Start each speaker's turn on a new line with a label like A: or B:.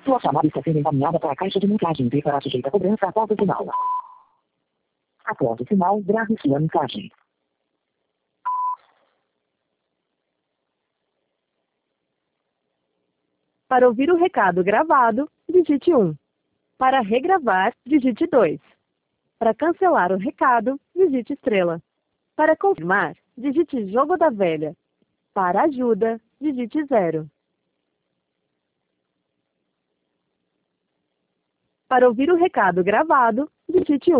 A: Sua chamada está sendo encaminhada para a caixa de mensagem e será sujeita a cobrança após o sinal. Após o sinal, grave sua mensagem.
B: Para ouvir o recado gravado, digite 1. Para regravar, digite 2. Para cancelar o recado, digite estrela. Para confirmar, digite jogo da velha. Para ajuda, digite 0. Para ouvir o recado gravado, digite 1.